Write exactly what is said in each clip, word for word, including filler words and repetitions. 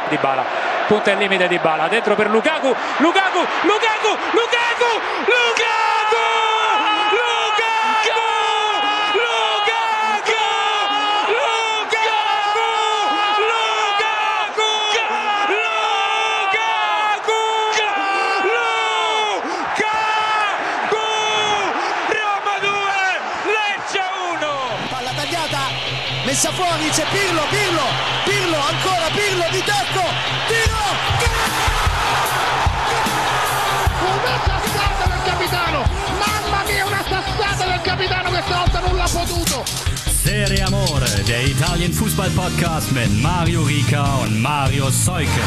Dybala, punta il limite Dybala, dentro per Lukaku, Lukaku, Lukaku, Lukaku, Lukaku, Lukaku, Lukaku, Lukaku, Lukaku, Roma due, Lecce uno. Palla tagliata, messa fuori, c'è Pirlo, Pirlo, Pirlo, ancora Pirlo di tacco, tiro, una sassata del capitano, mamma mia una sassata del capitano, questa volta non l'ha potuto. Serie Amore, der Italien Fußball Podcast mit Mario Rica und Mario Seuke.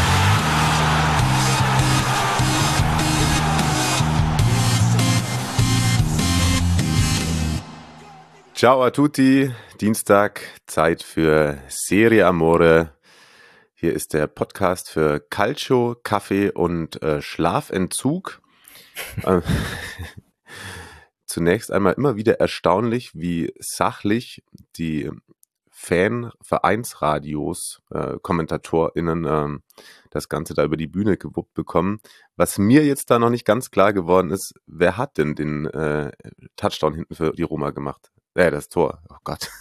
Ciao a tutti, Dienstag, Zeit für Serie Amore. Hier ist der Podcast für Calcio, Kaffee und äh, Schlafentzug. äh, zunächst einmal immer wieder erstaunlich, wie sachlich die Fan-Vereinsradios, äh, KommentatorInnen äh, das Ganze da über die Bühne gewuppt bekommen. Was mir jetzt da noch nicht ganz klar geworden ist, wer hat denn den äh, Touchdown hinten für die Roma gemacht? Ja, das Tor. Oh Gott.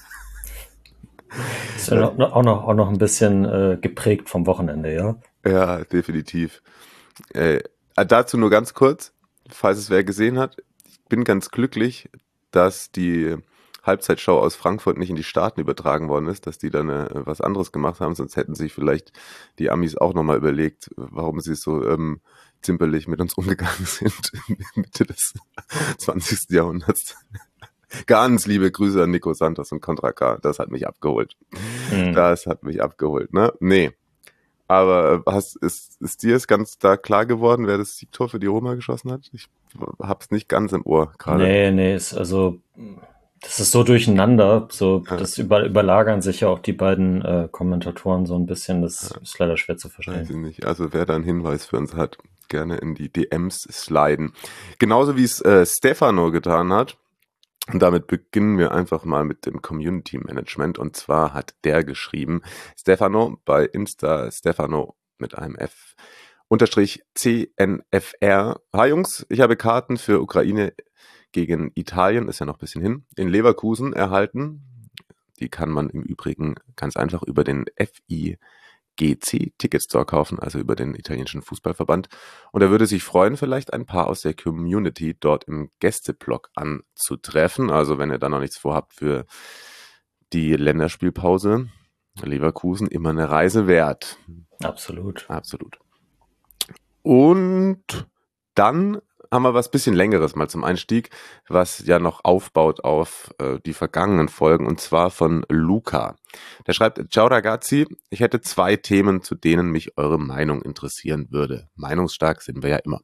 Ist ja noch, auch, noch, auch noch ein bisschen äh, geprägt vom Wochenende, ja? Ja, definitiv. Äh, dazu nur ganz kurz, falls es wer gesehen hat. Ich bin ganz glücklich, dass die Halbzeitshow aus Frankfurt nicht in die Staaten übertragen worden ist, dass die dann äh, was anderes gemacht haben, sonst hätten sich vielleicht die Amis auch nochmal überlegt, warum sie so ähm, zimperlich mit uns umgegangen sind Mitte des zwanzigsten Jahrhunderts. Ganz liebe Grüße an Nico Santos und Contra K. Das hat mich abgeholt. Mhm. Das hat mich abgeholt, ne? Nee. Aber hast, ist, ist dir es ganz da klar geworden, wer das Siegtor für die Roma geschossen hat? Ich hab's nicht ganz im Ohr gerade. Nee, nee, ist also, das ist so durcheinander, so, ja. Das über, überlagern sich ja auch die beiden äh, Kommentatoren so ein bisschen, das ja. ist leider schwer zu verstehen. Weiß ich nicht. Also wer da einen Hinweis für uns hat, gerne in die D Ms sliden. Genauso wie es äh, Stefano getan hat. Und damit beginnen wir einfach mal mit dem Community Management. Und zwar hat der geschrieben, Stefano bei Insta, Stefano mit einem F, unterstrich C N F R. Hi Jungs, ich habe Karten für Ukraine gegen Italien, ist ja noch ein bisschen hin, in Leverkusen erhalten. Die kann man im Übrigen ganz einfach über den F I G C Ticket Store kaufen, also über den italienischen Fußballverband. Und er würde sich freuen, vielleicht ein paar aus der Community dort im Gästeblock anzutreffen. Also wenn ihr da noch nichts vorhabt für die Länderspielpause, Leverkusen immer eine Reise wert. Absolut. Absolut. Und dann haben wir was bisschen Längeres mal zum Einstieg, was ja noch aufbaut auf äh, die vergangenen Folgen, und zwar von Luca. Der schreibt, Ciao ragazzi, ich hätte zwei Themen, zu denen mich eure Meinung interessieren würde. Meinungsstark sind wir ja immer.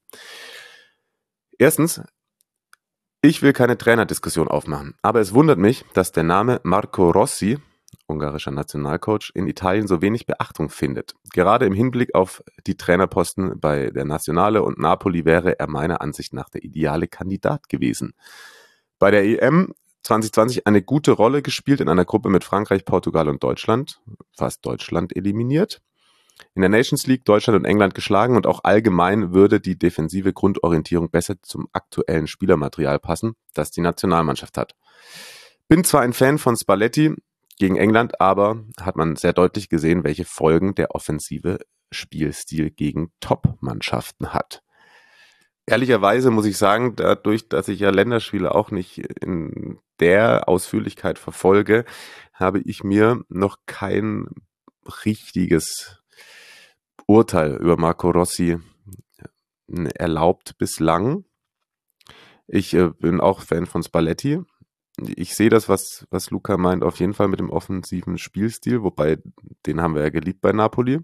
Erstens, ich will keine Trainerdiskussion aufmachen, aber es wundert mich, dass der Name Marco Rossi, ungarischer Nationalcoach, in Italien so wenig Beachtung findet. Gerade im Hinblick auf die Trainerposten bei der Nationale und Napoli wäre er meiner Ansicht nach der ideale Kandidat gewesen. Bei der E M zwanzig zwanzig eine gute Rolle gespielt in einer Gruppe mit Frankreich, Portugal und Deutschland, fast Deutschland eliminiert. In der Nations League Deutschland und England geschlagen, und auch allgemein würde die defensive Grundorientierung besser zum aktuellen Spielermaterial passen, das die Nationalmannschaft hat. Bin zwar ein Fan von Spalletti gegen England, aber hat man sehr deutlich gesehen, welche Folgen der offensive Spielstil gegen Top-Mannschaften hat. Ehrlicherweise muss ich sagen, dadurch, dass ich ja Länderspiele auch nicht in der Ausführlichkeit verfolge, habe ich mir noch kein richtiges Urteil über Marco Rossi erlaubt bislang. Ich äh, bin auch Fan von Spalletti. Ich sehe das, was, was Luca meint, auf jeden Fall mit dem offensiven Spielstil, wobei den haben wir ja geliebt bei Napoli.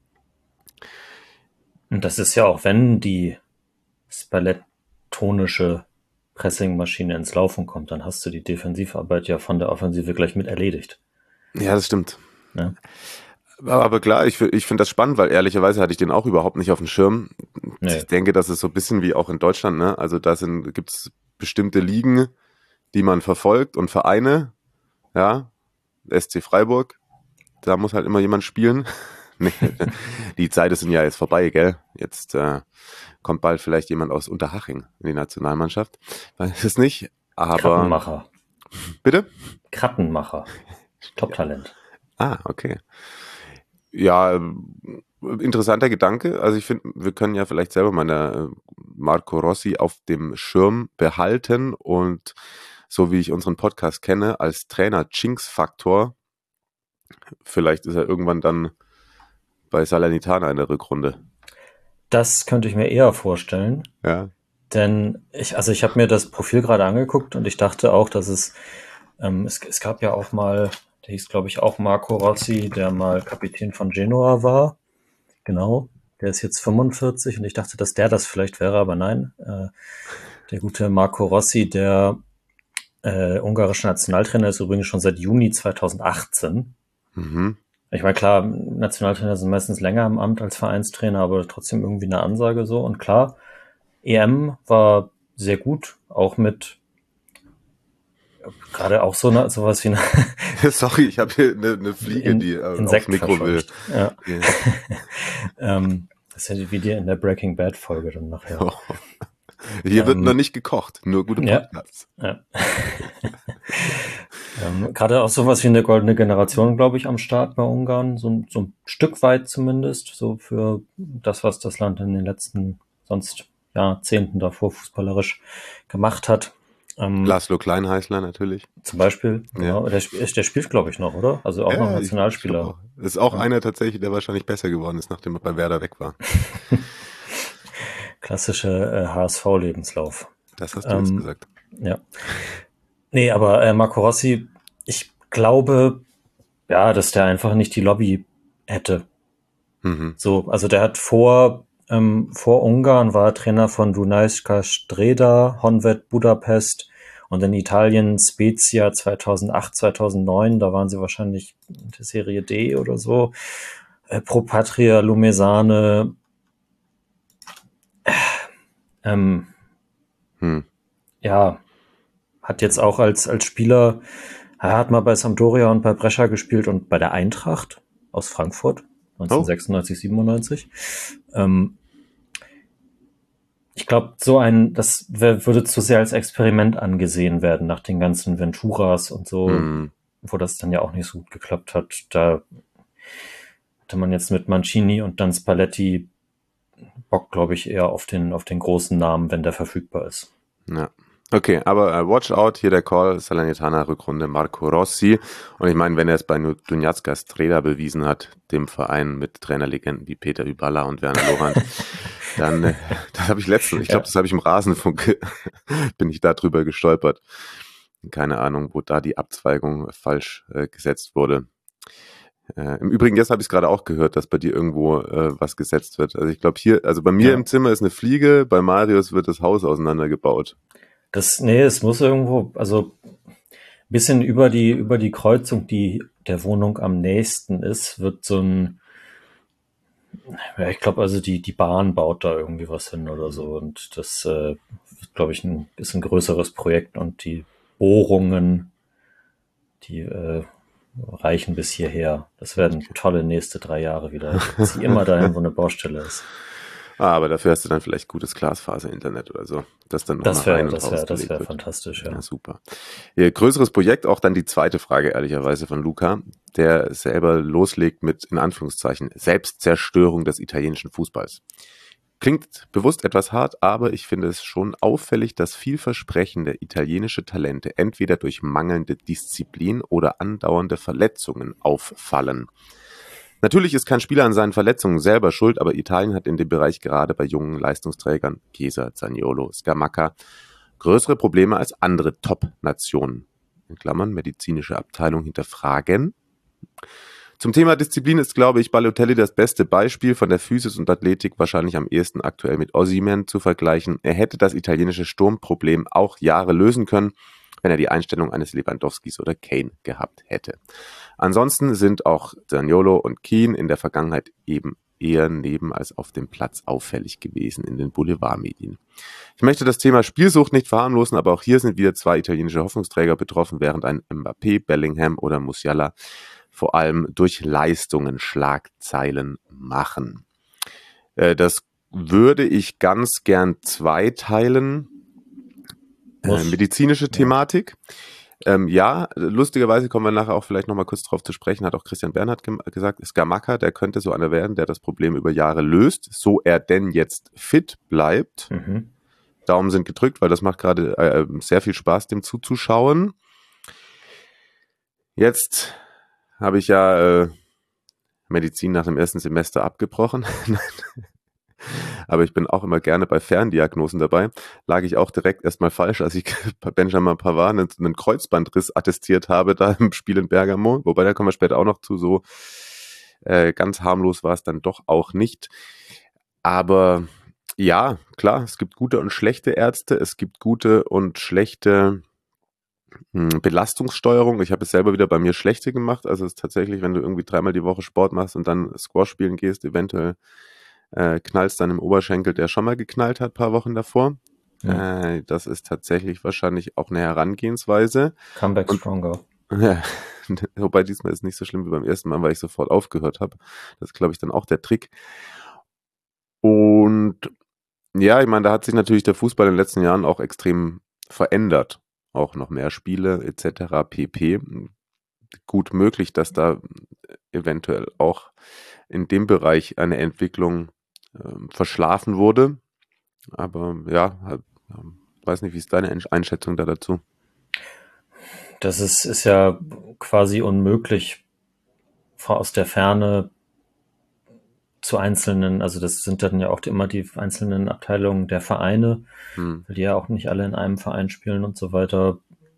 Und das ist ja auch, wenn die spallettonische Pressingmaschine ins Laufen kommt, dann hast du die Defensivarbeit ja von der Offensive gleich mit erledigt. Ja, das stimmt. Ja. Aber, aber klar, ich, ich finde das spannend, weil ehrlicherweise hatte ich den auch überhaupt nicht auf dem Schirm. Nee. Ich denke, das ist so ein bisschen wie auch in Deutschland, ne? Also da sind, gibt's bestimmte Ligen, die man verfolgt, und Vereine, ja, S C Freiburg, da muss halt immer jemand spielen, Nee, die Zeiten sind ja jetzt vorbei, gell? Jetzt äh, kommt bald vielleicht jemand aus Unterhaching in die Nationalmannschaft. Weiß es nicht, aber... Krattenmacher. Bitte? Krattenmacher. Top-Talent. Ah, okay. Ja, interessanter Gedanke. Also ich finde, wir können ja vielleicht selber mal eine Marco Rossi auf dem Schirm behalten und so wie ich unseren Podcast kenne, als Trainer Jinx-Faktor, vielleicht ist er irgendwann dann bei Salernitana in der Rückrunde. Das könnte ich mir eher vorstellen. Ja. Denn ich, also ich habe mir das Profil gerade angeguckt und ich dachte auch, dass es, ähm, es, es gab ja auch mal, der hieß glaube ich auch Marco Rossi, der mal Kapitän von Genoa war. Genau, der ist jetzt fünfundvierzig und ich dachte, dass der das vielleicht wäre, aber nein. Äh, der gute Marco Rossi, der äh, ungarische Nationaltrainer, ist übrigens schon seit Juni zweitausendachtzehn. Mhm. Ich meine, klar, Nationaltrainer sind meistens länger im Amt als Vereinstrainer, aber trotzdem irgendwie eine Ansage so. Und klar, E M war sehr gut, auch mit gerade auch so eine, sowas wie eine Sorry, ich habe hier eine, eine Fliege, In, die äh, Insekt aufs Mikro will. Ja. Ja. ähm, das ist ja wie dir in der Breaking Bad Folge dann nachher. Oh. Hier Ähm, wird noch nicht gekocht, nur gute ja. Podcasts. Ja. ähm, gerade auch sowas wie eine goldene Generation, glaube ich, am Start bei Ungarn, so, so ein Stück weit zumindest, so für das, was das Land in den letzten sonst Jahrzehnten davor fußballerisch gemacht hat. Ähm, Laszlo Kleinheißler natürlich. Zum Beispiel, Ja. genau. Der, sp- der spielt, glaube ich, noch, oder? Also auch Ja, noch ich- Nationalspieler. ich glaub auch. Ist auch Ja. einer tatsächlich, der wahrscheinlich besser geworden ist, nachdem er bei Werder weg war. Klassische äh, H S V-Lebenslauf. Das hast du jetzt Ähm, gesagt. Ja. Nee, aber äh, Marco Rossi, ich glaube, ja, dass der einfach nicht die Lobby hätte. Mhm. So, also der hat vor, ähm, vor Ungarn war er Trainer von Dunajska Streda, Honvéd Budapest und in Italien Spezia zweitausendacht, zweitausendneun, da waren sie wahrscheinlich in der Serie D oder so. Äh, Pro Patria, Lumesane, ähm, Hm. ja, hat jetzt auch als, als Spieler, er hat mal bei Sampdoria und bei Brescia gespielt und bei der Eintracht aus Frankfurt, neunzehnhundertsechsundneunzig, siebenundneunzig. Ähm, ich glaube, so ein, das wär, würde zu sehr als Experiment angesehen werden nach den ganzen Venturas und so, Hm. wo das dann ja auch nicht so gut geklappt hat. Da hatte man jetzt mit Mancini und dann Spalletti Bock, glaube ich, eher auf den, auf den großen Namen, wenn der verfügbar ist. Ja. Okay, aber äh, watch out, hier der Call, Salernitana Rückrunde Marco Rossi. Und ich meine, wenn er es bei Dunajska Streda bewiesen hat, dem Verein mit Trainerlegenden wie Peter Hyballa und Werner Lorand, dann, äh, das habe ich letztens, ich glaube, Ja. das habe ich im Rasenfunk, bin ich da drüber gestolpert. Keine Ahnung, wo da die Abzweigung falsch äh, gesetzt wurde. Äh, Im Übrigen, jetzt habe ich es gerade auch gehört, dass bei dir irgendwo äh, was gesetzt wird. Also ich glaube hier, also bei mir Ja. im Zimmer ist eine Fliege, bei Marius wird das Haus auseinandergebaut. Das, nee, es muss irgendwo, also ein bisschen über die, über die Kreuzung, die der Wohnung am nächsten ist, wird so ein, ja, ich glaube, also die, die Bahn baut da irgendwie was hin oder so. Und das, äh, glaube ich, ein, ist ein größeres Projekt und die Bohrungen, die äh, reichen bis hierher. Das werden tolle nächste drei Jahre wieder. Ich ziehe immer dahin, wo eine Baustelle ist. Ah, aber dafür hast du dann vielleicht gutes Glasfaser-Internet oder so. Das dann noch Das nach wäre, rein und das raus wäre, das gelegt wäre wird. fantastisch, ja. Ja, super. Ja, größeres Projekt, auch dann die zweite Frage ehrlicherweise von Luca, der selber loslegt mit, in Anführungszeichen, Selbstzerstörung des italienischen Fußballs. Klingt bewusst etwas hart, aber ich finde es schon auffällig, dass vielversprechende italienische Talente entweder durch mangelnde Disziplin oder andauernde Verletzungen auffallen. Natürlich ist kein Spieler an seinen Verletzungen selber schuld, aber Italien hat in dem Bereich gerade bei jungen Leistungsträgern, Chiesa, Zaniolo, Scamacca, größere Probleme als andere Top-Nationen. In Klammern, medizinische Abteilung hinterfragen. Zum Thema Disziplin ist, glaube ich, Balotelli das beste Beispiel, von der Physis und Athletik wahrscheinlich am ehesten aktuell mit Osimhen zu vergleichen. Er hätte das italienische Sturmproblem auch Jahre lösen können, wenn er die Einstellung eines Lewandowskis oder Kane gehabt hätte. Ansonsten sind auch Zaniolo und Keane in der Vergangenheit eben eher neben als auf dem Platz auffällig gewesen in den Boulevardmedien. Ich möchte das Thema Spielsucht nicht verharmlosen, aber auch hier sind wieder zwei italienische Hoffnungsträger betroffen, während ein Mbappé, Bellingham oder Musiala vor allem durch Leistungen Schlagzeilen machen. Äh, das würde ich ganz gern zweiteilen. Äh, medizinische Thematik. Ähm, ja, lustigerweise kommen wir nachher auch vielleicht nochmal kurz drauf zu sprechen, hat auch Christian Bernhard ge- gesagt, Scamacca, der könnte so einer werden, der das Problem über Jahre löst, so er denn jetzt fit bleibt. Mhm. Daumen sind gedrückt, weil das macht gerade äh, sehr viel Spaß, dem zuzuschauen. Jetzt habe ich ja äh, Medizin nach dem ersten Semester abgebrochen. Aber ich bin auch immer gerne bei Ferndiagnosen dabei. Lag ich auch direkt erstmal falsch, als ich bei Benjamin Pavard einen, einen Kreuzbandriss attestiert habe, da im Spiel in Bergamo. Wobei, da kommen wir später auch noch zu. So äh, ganz harmlos war es dann doch auch nicht. Aber ja, klar, es gibt gute und schlechte Ärzte. Es gibt gute und schlechte mh, Belastungssteuerung. Ich habe es selber wieder bei mir schlechte gemacht. Also es ist tatsächlich, wenn du irgendwie dreimal die Woche Sport machst und dann Squash spielen gehst, eventuell Äh, knallst dann im Oberschenkel, der schon mal geknallt hat, paar Wochen davor. Ja. Äh, das ist tatsächlich wahrscheinlich auch eine Herangehensweise. Comeback Und, stronger. Ja, wobei diesmal ist nicht so schlimm wie beim ersten Mal, weil ich sofort aufgehört habe. Das ist, glaube ich, dann auch der Trick. Und ja, ich meine, da hat sich natürlich der Fußball in den letzten Jahren auch extrem verändert. Auch noch mehr Spiele et cetera pp. Gut möglich, dass da eventuell auch in dem Bereich eine Entwicklung ähm, verschlafen wurde. Aber ja, halt, ähm, weiß nicht, wie ist deine Einschätzung da dazu? Das ist, ist ja quasi unmöglich, aus der Ferne zu einzelnen, also das sind dann ja auch immer die einzelnen Abteilungen der Vereine, hm. weil die ja auch nicht alle in einem Verein spielen und so weiter.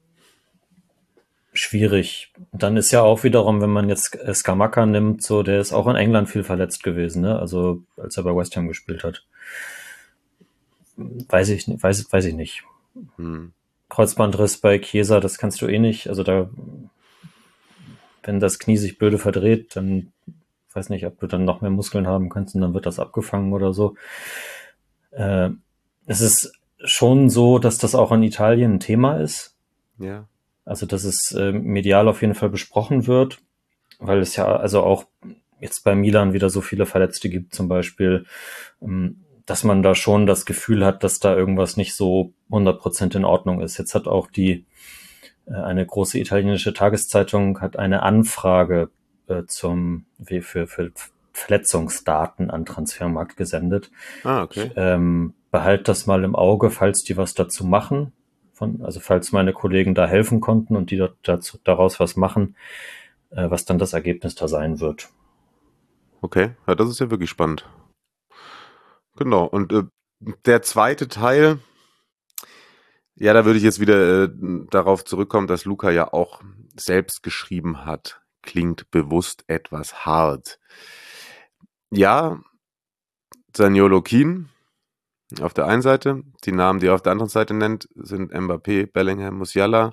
Schwierig. Dann ist ja auch wiederum, wenn man jetzt Scamacca nimmt, so, der ist auch in England viel verletzt gewesen, ne? Also als er bei West Ham gespielt hat. Weiß ich, weiß, weiß ich nicht. Hm. Kreuzbandriss bei Chiesa, das kannst du eh nicht. Also da, wenn das Knie sich blöde verdreht, dann weiß nicht, ob du dann noch mehr Muskeln haben kannst und dann wird das abgefangen oder so. Äh, es ist schon so, dass das auch in Italien ein Thema ist. Ja. Also, dass es äh, medial auf jeden Fall besprochen wird, weil es ja also auch jetzt bei Milan wieder so viele Verletzte gibt zum Beispiel, ähm, dass man da schon das Gefühl hat, dass da irgendwas nicht so hundert Prozent in Ordnung ist. Jetzt hat auch die äh, eine große italienische Tageszeitung hat eine Anfrage äh, zum wie für, für Verletzungsdaten an Transfermarkt gesendet. Ah, okay. Ich, ähm, behalt das mal im Auge, falls die was dazu machen. Von, also falls meine Kollegen da helfen konnten und die dazu, daraus was machen, äh, was dann das Ergebnis da sein wird. Okay, ja, das ist ja wirklich spannend. Genau, und äh, der zweite Teil, ja, da würde ich jetzt wieder äh, darauf zurückkommen, dass Luca ja auch selbst geschrieben hat, klingt bewusst etwas hart. Ja, Zaniolo Keane auf der einen Seite, die Namen, die er auf der anderen Seite nennt, sind Mbappé, Bellingham, Musiala.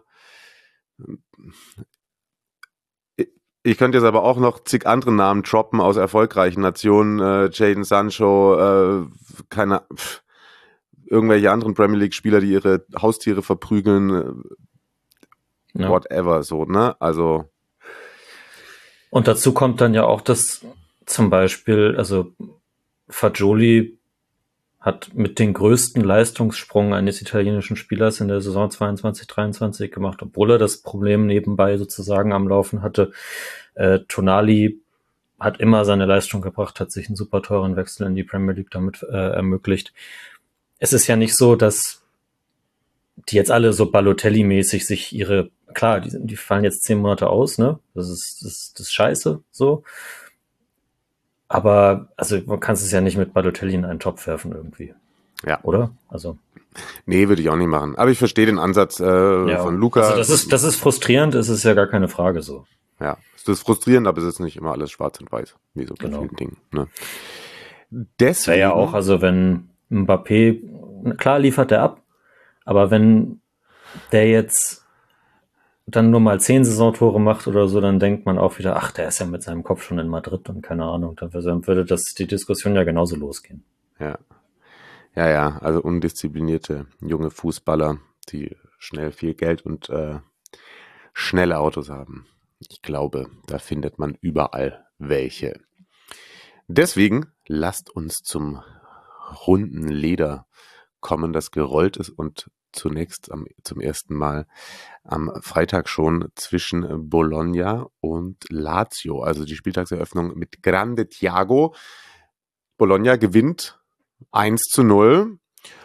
Ich könnte jetzt aber auch noch zig andere Namen droppen aus erfolgreichen Nationen, äh, Jadon Sancho, äh, keine, pff, irgendwelche anderen Premier League Spieler, die ihre Haustiere verprügeln, äh, ja. Whatever, so, ne, also. Und dazu kommt dann ja auch, dass zum Beispiel, also Fagioli hat mit den größten Leistungssprung eines italienischen Spielers in der Saison zweiundzwanzig dreiundzwanzig gemacht, obwohl er das Problem nebenbei sozusagen am Laufen hatte. Äh, Tonali hat immer seine Leistung gebracht, hat sich einen super teuren Wechsel in die Premier League damit äh, ermöglicht. Es ist ja nicht so, dass die jetzt alle so Balotelli-mäßig sich ihre, klar, die, die fallen jetzt zehn Monate aus, ne? Das ist, das, das ist scheiße, so. Aber, also, man kann es ja nicht mit Balotelli in einen Topf werfen irgendwie. Ja. Oder? Also. Nee, würde ich auch nicht machen. Aber ich verstehe den Ansatz äh, ja, von Luca. Also, das ist, das ist frustrierend, es ist ja gar keine Frage so. Ja, es ist frustrierend, aber es ist nicht immer alles schwarz und weiß, wie so bei genau. vielen Dingen. Ne? Deswegen. Wäre ja auch, also, wenn Mbappé, klar liefert er ab, aber wenn der jetzt dann nur mal zehn Saisontore macht oder so, dann denkt man auch wieder, ach, der ist ja mit seinem Kopf schon in Madrid und keine Ahnung, dann würde das die Diskussion ja genauso losgehen. Ja, ja, ja, also undisziplinierte junge Fußballer, die schnell viel Geld und äh, schnelle Autos haben. Ich glaube, da findet man überall welche. Deswegen lasst uns zum runden Leder kommen, das gerollt ist und zunächst am, zum ersten Mal am Freitag schon zwischen Bologna und Lazio. Also die Spieltagseröffnung mit Grande Thiago. Bologna gewinnt eins zu null.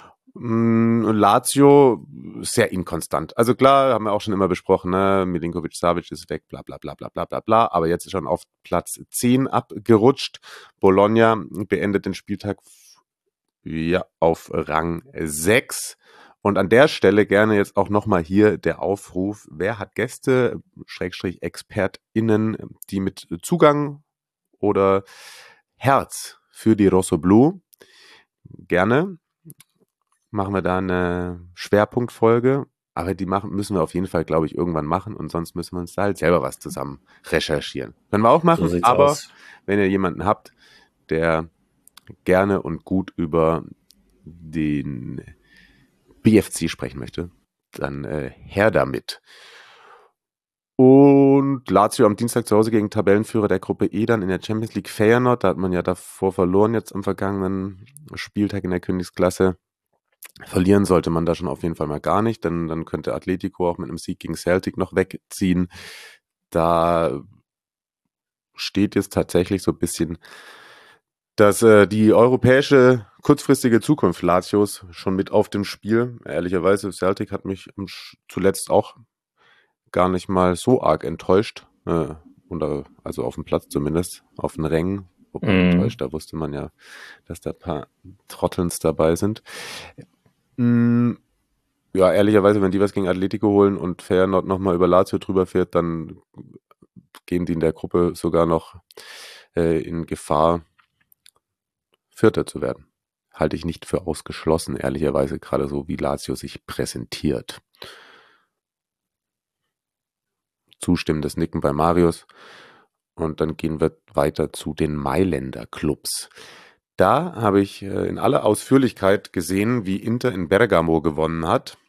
Lazio sehr inkonstant. Also klar, haben wir auch schon immer besprochen, ne? Milinkovic-Savic ist weg, bla bla bla bla bla bla bla, aber jetzt ist schon auf Platz zehn abgerutscht. Bologna beendet den Spieltag ja auf Rang sechs. Und an der Stelle gerne jetzt auch nochmal hier der Aufruf, wer hat Gäste, Schrägstrich ExpertInnen, die mit Zugang oder Herz für die Rossoblu, gerne machen wir da eine Schwerpunktfolge, aber die machen, müssen wir auf jeden Fall, glaube ich, irgendwann machen und sonst müssen wir uns da halt selber was zusammen recherchieren. Können wir auch machen, So aber aus. Wenn ihr jemanden habt, der gerne und gut über den B F C sprechen möchte, dann äh, her damit. Und Lazio am Dienstag zu Hause gegen Tabellenführer der Gruppe E dann in der Champions League Feyenoord. Da hat man ja davor verloren, jetzt am vergangenen Spieltag in der Königsklasse. Verlieren sollte man da schon auf jeden Fall mal gar nicht, denn dann könnte Atletico auch mit einem Sieg gegen Celtic noch wegziehen. Da steht jetzt tatsächlich so ein bisschen, dass äh, die europäische kurzfristige Zukunft Lazios schon mit auf dem Spiel. Ehrlicherweise, Celtic hat mich zuletzt auch gar nicht mal so arg enttäuscht. Äh, oder, also auf dem Platz zumindest, auf den Rängen. Wobei Mhm. enttäuscht, da wusste man ja, dass da ein paar Trottelns dabei sind. Mm, ja, ehrlicherweise, wenn die was gegen Atletico holen und Feyenoord nochmal über Lazio drüber fährt, dann gehen die in der Gruppe sogar noch äh, in Gefahr, Vierter zu werden. Halte ich nicht für ausgeschlossen, ehrlicherweise, gerade so wie Lazio sich präsentiert. Zustimmendes Nicken bei Marius. Und dann gehen wir weiter zu den Mailänder Clubs. Da habe ich äh, in aller Ausführlichkeit gesehen, wie Inter in Bergamo gewonnen hat.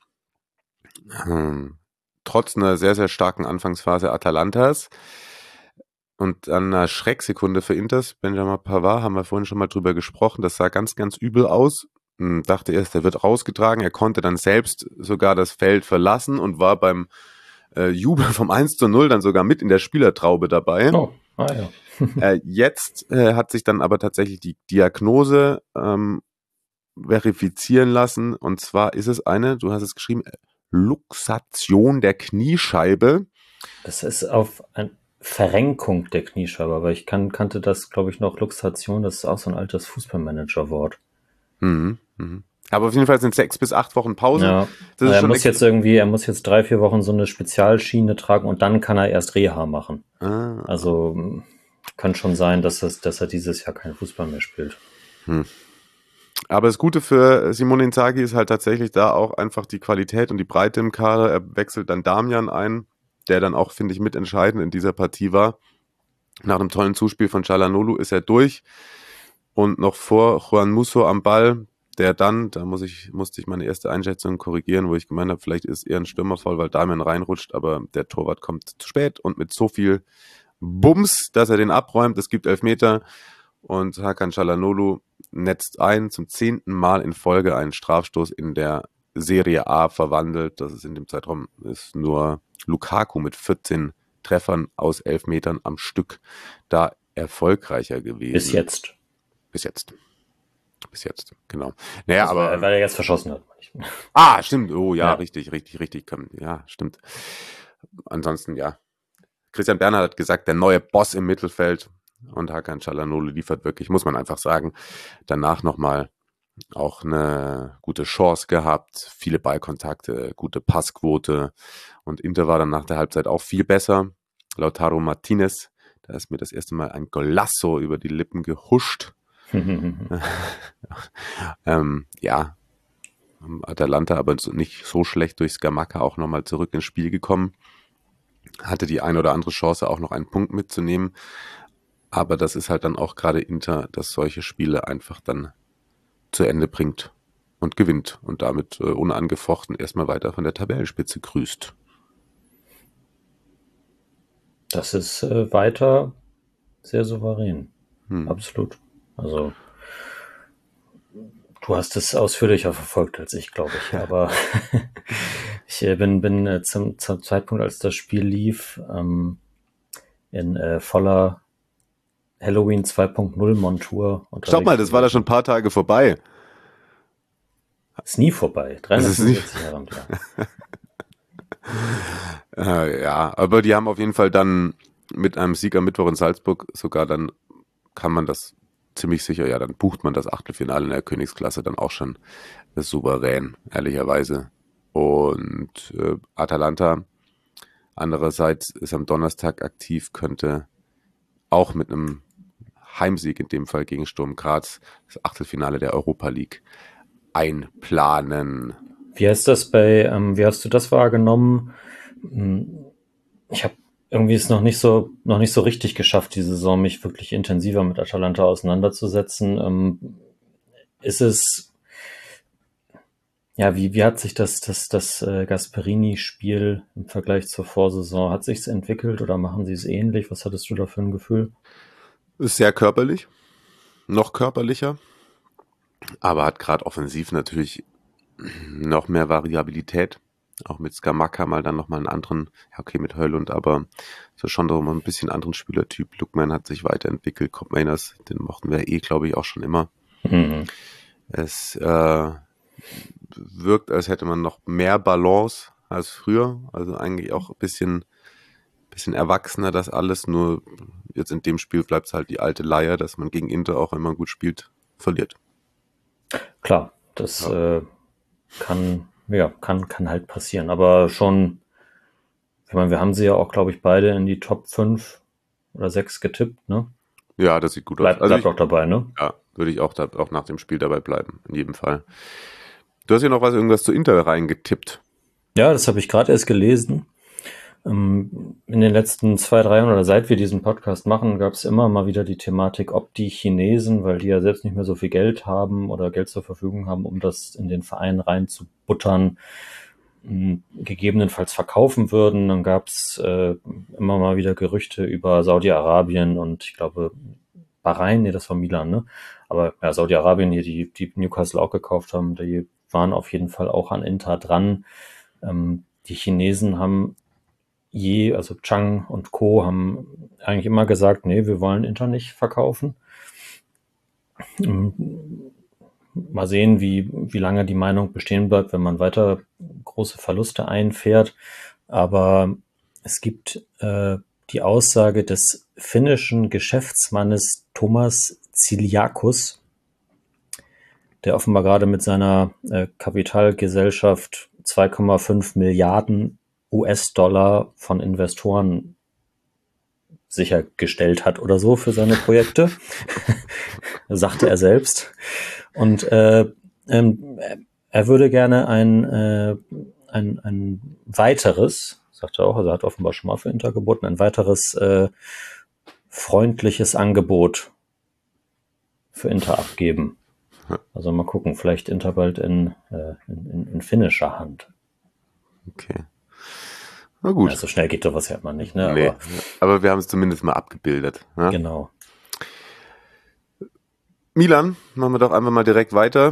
Ähm, trotz einer sehr, sehr starken Anfangsphase Atalantas. Und an einer Schrecksekunde für Inters, Benjamin Pavard, haben wir vorhin schon mal drüber gesprochen. Das sah ganz, ganz übel aus. Hm, dachte erst, er wird rausgetragen. Er konnte dann selbst sogar das Feld verlassen und war beim äh, Jubel vom eins zu null dann sogar mit in der Spielertraube dabei. Oh, ah ja. Äh, jetzt äh, hat sich dann aber tatsächlich die Diagnose ähm, verifizieren lassen. Und zwar ist es eine, du hast es geschrieben, Luxation der Kniescheibe. Das ist auf eine Verrenkung der Kniescheibe, aber ich kann, kannte das, glaube ich, noch Luxation, das ist auch so ein altes Fußballmanager-Wort. Mhm, mhm. Aber auf jeden Fall sind sechs bis acht Wochen Pause. Ja, Das ist er schon muss ex- jetzt irgendwie, er muss jetzt drei, vier Wochen so eine Spezialschiene tragen und dann kann er erst Reha machen. ah, Also mh, kann schon sein, dass, es, dass er dieses Jahr keinen Fußball mehr spielt. Aber das Gute für Simone Inzaghi ist halt tatsächlich da auch einfach die Qualität und die Breite im Kader. Er wechselt dann Damian ein, der dann auch, finde ich, mitentscheidend in dieser Partie war. Nach einem tollen Zuspiel von Çalhanoğlu ist er durch und noch vor Juan Musso am Ball, der dann, da muss ich, musste ich meine erste Einschätzung korrigieren, wo ich gemeint habe, vielleicht ist eher ein Stürmerfall, weil Damian reinrutscht, aber der Torwart kommt zu spät und mit so viel Bums, dass er den abräumt. Es gibt Elfmeter und Hakan Çalhanoğlu netzt ein, zum zehnten Mal in Folge einen Strafstoß in der Serie A verwandelt. Das ist in dem Zeitraum ist nur Lukaku mit vierzehn Treffern aus Elfmetern am Stück da erfolgreicher gewesen. Bis jetzt. Bis jetzt. Bis jetzt, genau. Naja, Also, aber... weil er jetzt verschossen hat. Ah, stimmt. Oh ja, Ja. richtig, richtig, richtig. Ja, stimmt. Ansonsten, ja. Christian Bernhard hat gesagt, der neue Boss im Mittelfeld und Hakan Çalhanoğlu liefert wirklich, muss man einfach sagen, danach nochmal auch eine gute Chance gehabt, viele Ballkontakte, gute Passquote und Inter war dann nach der Halbzeit auch viel besser. Lautaro Martinez, da ist mir das erste Mal ein Golasso über die Lippen gehuscht. ähm, ja, Atalanta aber so- nicht so schlecht durch Scamacca auch nochmal zurück ins Spiel gekommen. Hatte die ein oder andere Chance, auch noch einen Punkt mitzunehmen. Aber das ist halt dann auch gerade Inter, dass solche Spiele einfach dann zu Ende bringt und gewinnt und damit äh, unangefochten erstmal weiter von der Tabellenspitze grüßt. Das ist äh, weiter sehr souverän. Hm. Absolut. Also du hast es ausführlicher verfolgt als ich, glaube ich. Aber ich äh, bin, bin äh, zum, zum Zeitpunkt, als das Spiel lief, ähm, in äh, voller Halloween zwei Punkt null Montur. Stopp mal, das war da schon ein paar Tage vorbei. Ist nie vorbei. dreihundertfünfundvierzig Jahre am Jahr. äh, ja, aber die haben auf jeden Fall dann mit einem Sieg am Mittwoch in Salzburg sogar dann kann man das ziemlich sicher, ja, dann bucht man das Achtelfinale in der Königsklasse dann auch schon souverän, ehrlicherweise. Und äh, Atalanta andererseits ist am Donnerstag aktiv, könnte auch mit einem Heimsieg in dem Fall gegen Sturm Graz das Achtelfinale der Europa League einplanen. Wie heißt das bei, ähm, wie hast du das wahrgenommen? Ich habe irgendwie es noch nicht so, noch nicht so richtig geschafft, die Saison mich wirklich intensiver mit Atalanta auseinanderzusetzen. Ähm, ist es, ja, wie, wie hat sich das, das, das äh, Gasperini-Spiel im Vergleich zur Vorsaison, hat sich's entwickelt oder machen sie es ähnlich? Was hattest du da für ein Gefühl? Ist sehr körperlich, noch körperlicher, aber hat gerade offensiv natürlich noch mehr Variabilität. Auch mit Scamacca mal dann nochmal einen anderen, ja okay, mit Höllund, aber so schon noch mal ein bisschen anderen Spielertyp. Lookman hat sich weiterentwickelt, Kopp Mainers, den mochten wir eh, glaube ich, auch schon immer. Mhm. Es äh, wirkt, als hätte man noch mehr Balance als früher, also eigentlich auch ein bisschen, bisschen erwachsener das alles, nur jetzt in dem Spiel bleibt es halt die alte Leier, dass man gegen Inter auch, wenn man gut spielt, verliert. Klar, das Ja. äh, kann, ja, kann, kann halt passieren, aber schon, ich meine, wir haben sie ja auch, glaube ich, beide in die Top fünf oder sechs getippt, ne? Ja, das sieht gut Bleibt, aus. Also bleibt ich, auch dabei, ne? ja, würde ich auch, da, auch nach dem Spiel dabei bleiben, in jedem Fall. Du hast ja noch was, irgendwas zu Inter reingetippt. Ja, das habe ich gerade erst gelesen. Ähm, in den letzten zwei, drei Jahren oder seit wir diesen Podcast machen, gab es immer mal wieder die Thematik, ob die Chinesen, weil die ja selbst nicht mehr so viel Geld haben oder Geld zur Verfügung haben, um das in den Verein reinzubuttern, mh, gegebenenfalls verkaufen würden. Dann gab es äh, immer mal wieder Gerüchte über Saudi-Arabien und ich glaube Bahrain, nee, das war Milan, ne? Aber ja, Saudi-Arabien hier, die, die Newcastle auch gekauft haben, die waren auf jeden Fall auch an Inter dran. Ähm, die Chinesen haben je, also Chang und Co. haben eigentlich immer gesagt, nee, wir wollen Inter nicht verkaufen. Mal sehen, wie, wie lange die Meinung bestehen bleibt, wenn man weiter große Verluste einfährt. Aber es gibt äh, die Aussage des finnischen Geschäftsmannes Thomas Tsiliakus, der offenbar gerade mit seiner äh, Kapitalgesellschaft zwei Komma fünf Milliarden U S-Dollar von Investoren sichergestellt hat oder so für seine Projekte, sagte er selbst. Und äh, ähm, er würde gerne ein, äh, ein, ein weiteres, sagt er auch, also er hat offenbar schon mal für Inter geboten, ein weiteres äh, freundliches Angebot für Inter abgeben. Also mal gucken, vielleicht Inter bald in, äh, in, in, in finnischer Hand. Okay. Na gut. Ja, so schnell geht sowas ja immer nicht, ne? Nee, Aber, aber wir haben es zumindest mal abgebildet. Ne? genau. Milan, machen wir doch einfach mal direkt weiter.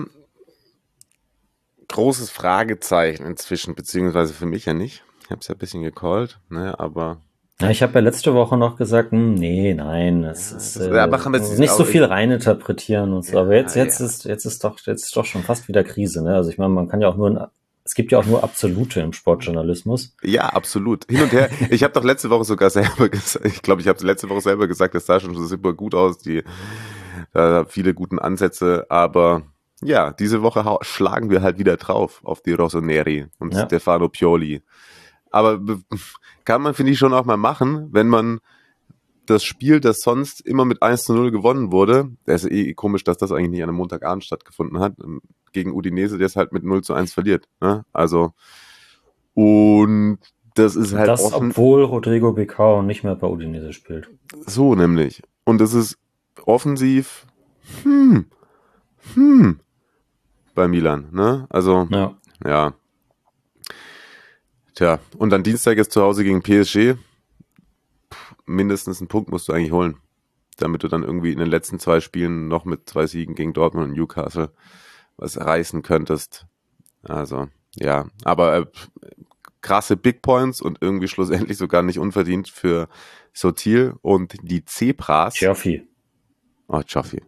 Großes Fragezeichen inzwischen, beziehungsweise für mich ja nicht. Ich habe es ja ein bisschen gecallt, ne, aber... Ja, ich habe ja letzte Woche noch gesagt, hm, nee, nein, es Ja, ist das- äh, ja, machen wir es nicht so auch- viel reininterpretieren und so. Ja, Aber jetzt, jetzt ja. ist, jetzt ist doch, jetzt ist doch schon fast wieder Krise, ne? Also ich meine, man kann ja auch nur, ein, es gibt ja auch nur Absolute im Sportjournalismus. Ja, absolut. Hin und her. Ich habe doch letzte Woche sogar selber gesagt, ich glaube, ich habe letzte Woche selber gesagt, das sah schon so super gut aus, die da viele guten Ansätze, aber ja, diese Woche hau- schlagen wir halt wieder drauf auf die Rossoneri und Ja. Stefano Pioli. Aber be- kann man, finde ich, schon auch mal machen, wenn man das Spiel, das sonst immer mit eins zu null gewonnen wurde, das ist eh komisch, dass das eigentlich nicht an einem Montagabend stattgefunden hat, gegen Udinese, der es halt mit null zu eins verliert. Ne? Also, und das ist halt Das, offen, obwohl Rodrigo Becao nicht mehr bei Udinese spielt. so nämlich. Und es ist offensiv, hm, hm, bei Milan, ne? Also, Ja. ja. Tja, und dann Dienstag ist zu Hause gegen P S G. mindestens einen Punkt musst du eigentlich holen, damit du dann irgendwie in den letzten zwei Spielen noch mit zwei Siegen gegen Dortmund und Newcastle was reißen könntest. Also, ja, aber äh, krasse Big Points und irgendwie schlussendlich sogar nicht unverdient für Sotil und die Zebras. Joffi. Oh, Joffi.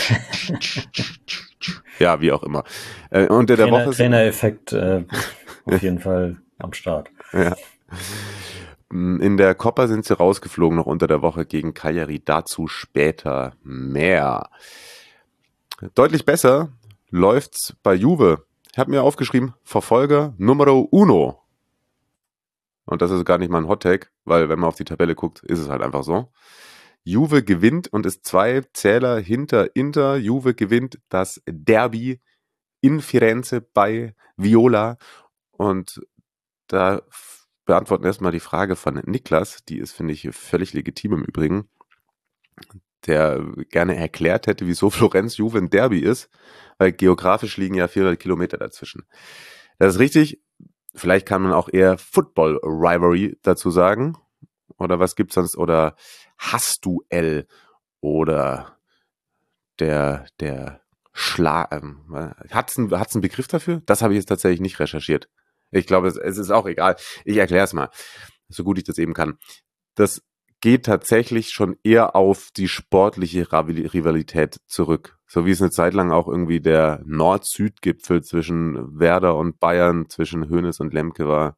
Ja, wie auch immer. Äh, unter der Trainer, Woche Trainereffekt äh, auf jeden Fall am Start. Ja. In der Copa sind sie rausgeflogen noch unter der Woche gegen Cagliari. Dazu später mehr. Deutlich besser läuft's bei Juve. Ich habe mir aufgeschrieben, Verfolger Numero uno. Und das ist gar nicht mal ein Hot-Take, weil wenn man auf die Tabelle guckt, ist es halt einfach so. Juve gewinnt und ist zwei Zähler hinter Inter. Juve gewinnt das Derby in Firenze bei Viola. Und da beantworten erstmal die Frage von Niklas, die ist, finde ich, völlig legitim im Übrigen, der gerne erklärt hätte, wieso Florenz Juve ein Derby ist, weil geografisch liegen ja vierhundert Kilometer dazwischen. Das ist richtig. Vielleicht kann man auch eher Football Rivalry dazu sagen. Oder was gibt's sonst? Oder Hassduell oder der, der Schlag. Ähm, hat's einen, hat's einen Begriff dafür? Das habe ich jetzt tatsächlich nicht recherchiert. Ich glaube, es, es ist auch egal. Ich erkläre es mal, so gut ich das eben kann. Das geht tatsächlich schon eher auf die sportliche Rivalität zurück. So wie es eine Zeit lang auch irgendwie der Nord-Süd-Gipfel zwischen Werder und Bayern, zwischen Hoeneß und Lemke war.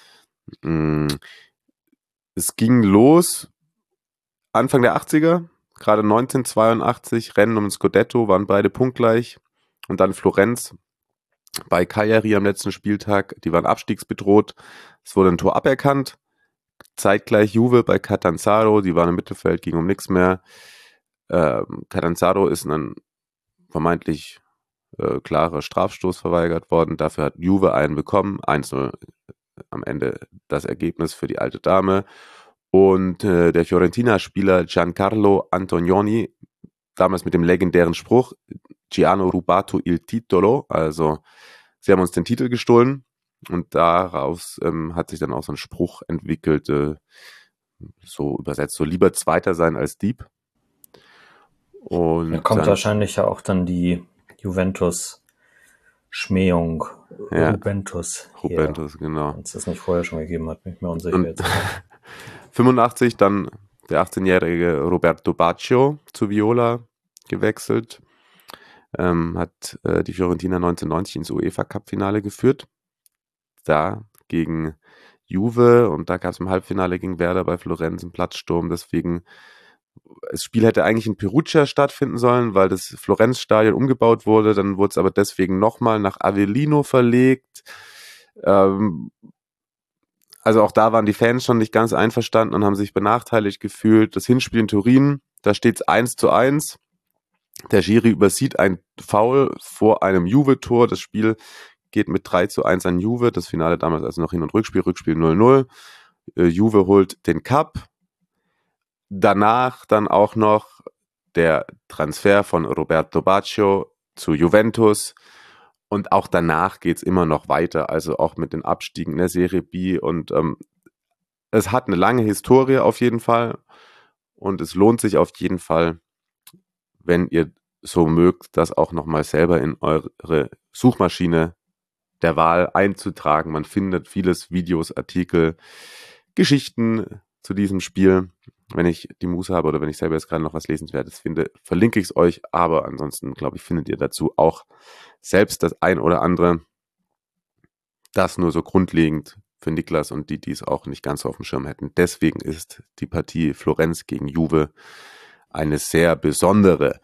Es ging los Anfang der achtziger, gerade neunzehnhundertzweiundachtzig, Rennen um Scudetto, waren beide punktgleich. Und dann Florenz bei Cagliari am letzten Spieltag, die waren abstiegsbedroht. Es wurde ein Tor aberkannt. Zeitgleich Juve bei Catanzaro, die waren im Mittelfeld, ging um nichts mehr. Ähm, Catanzaro ist ein vermeintlich äh, klarer Strafstoß verweigert worden. Dafür hat Juve einen bekommen. eins null am Ende das Ergebnis für die alte Dame. Und äh, der Fiorentina-Spieler Giancarlo Antonioni, damals mit dem legendären Spruch, Ci hanno rubato il titolo, also sie haben uns den Titel gestohlen. Und daraus ähm, hat sich dann auch so ein Spruch entwickelt, äh, so übersetzt, so lieber Zweiter sein als Dieb. Und da kommt dann, wahrscheinlich ja auch dann die Juventus-Schmähung. Ja, Juventus. Juventus, genau. Wenn es das nicht vorher schon gegeben hat, bin ich mir unsicher Und jetzt. fünfundachtzig dann der achtzehnjährige Roberto Baggio zu Viola gewechselt. Ähm, hat äh, die Fiorentina neunzehnhundertneunzig ins UEFA-Cup-Finale geführt. Da gegen Juve und da gab es im Halbfinale gegen Werder bei Florenz einen Platzsturm. Deswegen, das Spiel hätte eigentlich in Perugia stattfinden sollen, weil das Florenz-Stadion umgebaut wurde. Dann wurde es aber deswegen nochmal nach Avellino verlegt. Ähm, also auch da waren die Fans schon nicht ganz einverstanden und haben sich benachteiligt gefühlt. Das Hinspiel in Turin, da steht es eins zu eins. Der Schiri übersieht ein Foul vor einem Juve-Tor. Das Spiel geht mit drei zu eins an Juve. Das Finale damals also noch Hin- und Rückspiel. Rückspiel null null. Äh, Juve holt den Cup. Danach dann auch noch der Transfer von Roberto Baggio zu Juventus. Und auch danach geht es immer noch weiter. Also auch mit den Abstiegen in der Serie B. Und ähm, es hat eine lange Historie auf jeden Fall. Und es lohnt sich auf jeden Fall, wenn ihr so mögt, das auch nochmal selber in eure Suchmaschine der Wahl einzutragen. Man findet vieles, Videos, Artikel, Geschichten zu diesem Spiel. Wenn ich die Muße habe oder wenn ich selber jetzt gerade noch was Lesenswertes finde, verlinke ich es euch. Aber ansonsten, glaube ich, findet ihr dazu auch selbst das ein oder andere. Das nur so grundlegend für Niklas und die, die es auch nicht ganz so auf dem Schirm hätten. Deswegen ist die Partie Florenz gegen Juve eine sehr besondere.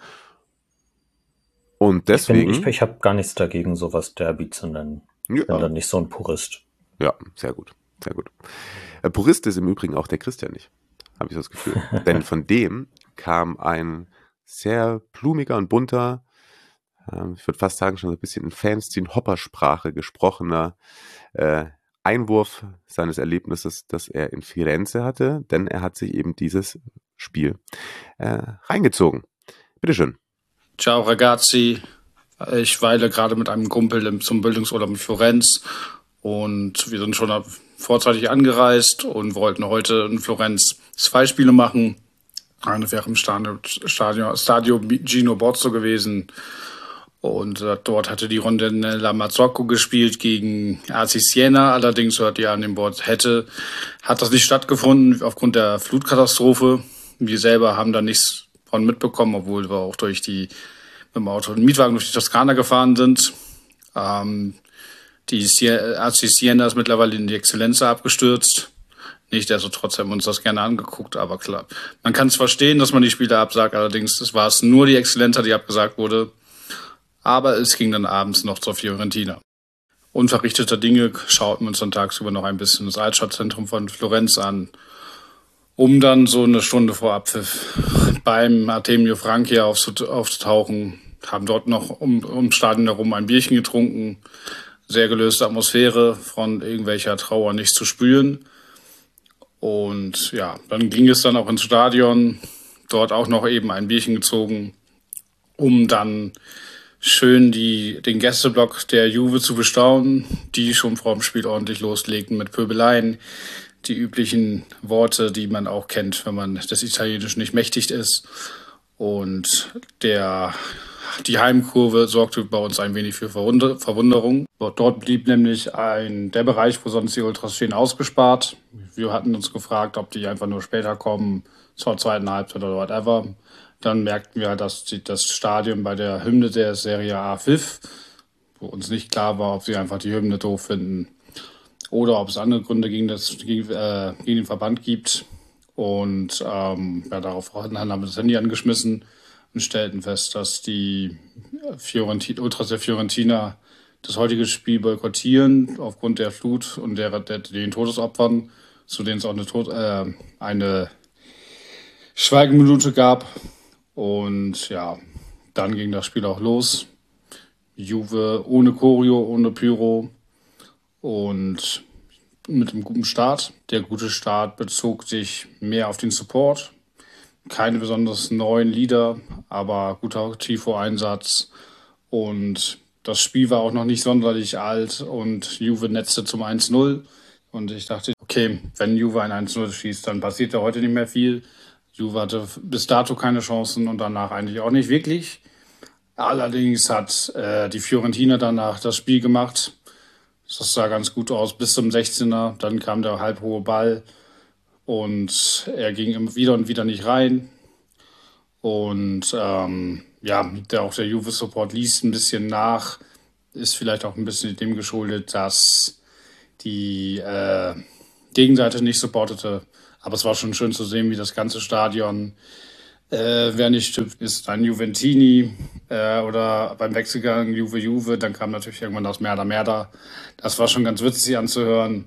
Und deswegen... Ich, ich, ich habe gar nichts dagegen, sowas Derby zu nennen. Ich bin Ja, dann nicht so ein Purist. ja, sehr gut, sehr gut. Äh, Purist ist im Übrigen auch der Christian nicht, habe ich so das Gefühl. Denn von dem kam ein sehr blumiger und bunter, äh, ich würde fast sagen schon so ein bisschen in Fanszene-Hoppersprache gesprochener äh, Einwurf seines Erlebnisses, das er in Firenze hatte, denn er hat sich eben dieses Spiel äh, reingezogen. Bitteschön. Ciao ragazzi, ich weile gerade mit einem Kumpel im, zum Bildungsurlaub in Florenz und wir sind schon vorzeitig angereist und wollten heute in Florenz zwei Spiele machen. Eine wäre im Stadion, Stadion, Stadio Gino Bozzo gewesen. Und äh, dort hatte die Rondinella Mazzocco gespielt gegen A C Siena. Allerdings, hört ihr an dem Board hätte, hat das nicht stattgefunden aufgrund der Flutkatastrophe. Wir selber haben da nichts von mitbekommen, obwohl wir auch durch die, mit dem Auto und Mietwagen durch die Toskana gefahren sind. Ähm, die A C Siena ist mittlerweile in die Exzellenz abgestürzt. Nichtsdestotrotz haben wir uns das gerne angeguckt, aber klar. Man kann es verstehen, dass man die Spiele absagt, allerdings war es nur die Exzellenza, die abgesagt wurde. Aber es ging dann abends noch zur Fiorentina. Unverrichteter Dinge schauten wir uns dann tagsüber noch ein bisschen das Altstadtzentrum von Florenz an, um dann so eine Stunde vor Abpfiff beim Artemio Franchi aufzutauchen. Haben dort noch um, ums Stadion herum ein Bierchen getrunken. Sehr gelöste Atmosphäre, von irgendwelcher Trauer nicht zu spüren. Und ja, dann ging es dann auch ins Stadion, dort auch noch eben ein Bierchen gezogen, um dann schön die, den Gästeblock der Juve zu bestaunen, die schon vor dem Spiel ordentlich loslegten mit Pöbeleien. Die üblichen Worte, die man auch kennt, wenn man des Italienischen nicht mächtig ist. Und der, die Heimkurve sorgte bei uns ein wenig für Verwunderung. Dort blieb nämlich ein, der Bereich, wo sonst die Ultras stehen, ausgespart. Wir hatten uns gefragt, ob die einfach nur später kommen, zur zweiten Halbzeit oder whatever. Dann merkten wir, dass die, das Stadion bei der Hymne der Serie A pfiff, wo uns nicht klar war, ob sie einfach die Hymne doof finden oder ob es andere Gründe gegen, das, gegen, äh, gegen den Verband gibt. Und ähm, ja, darauf haben wir das Handy angeschmissen und stellten fest, dass die Fiorentina, Ultras der Fiorentina das heutige Spiel boykottieren aufgrund der Flut und der, der, den Todesopfern, zu denen es auch eine, Tod, äh, eine Schweigeminute gab. Und ja, dann ging das Spiel auch los. Juve ohne Choreo, ohne Pyro und mit einem guten Start. Der gute Start bezog sich mehr auf den Support. Keine besonders neuen Lieder, aber guter Tifo-Einsatz. Und das Spiel war auch noch nicht sonderlich alt und Juve netzte zum eins null. Und ich dachte, okay, wenn Juve ein eins null schießt, dann passiert ja heute nicht mehr viel. Juve hatte bis dato keine Chancen und danach eigentlich auch nicht wirklich. Allerdings hat äh, die Fiorentina danach das Spiel gemacht. Das sah ganz gut aus bis zum sechzehner. Dann kam der halbhohe Ball und er ging wieder und wieder nicht rein. Und ähm, ja, der, auch der Juve-Support ließ ein bisschen nach. Ist vielleicht auch ein bisschen dem geschuldet, dass die äh, Gegenseite nicht supportete. Aber es war schon schön zu sehen, wie das ganze Stadion, äh, wer nicht stimmt, ist ein Juventini äh, oder beim Wechselgang Juve-Juve. Dann kam natürlich irgendwann das Merda-Merda. Das war schon ganz witzig anzuhören.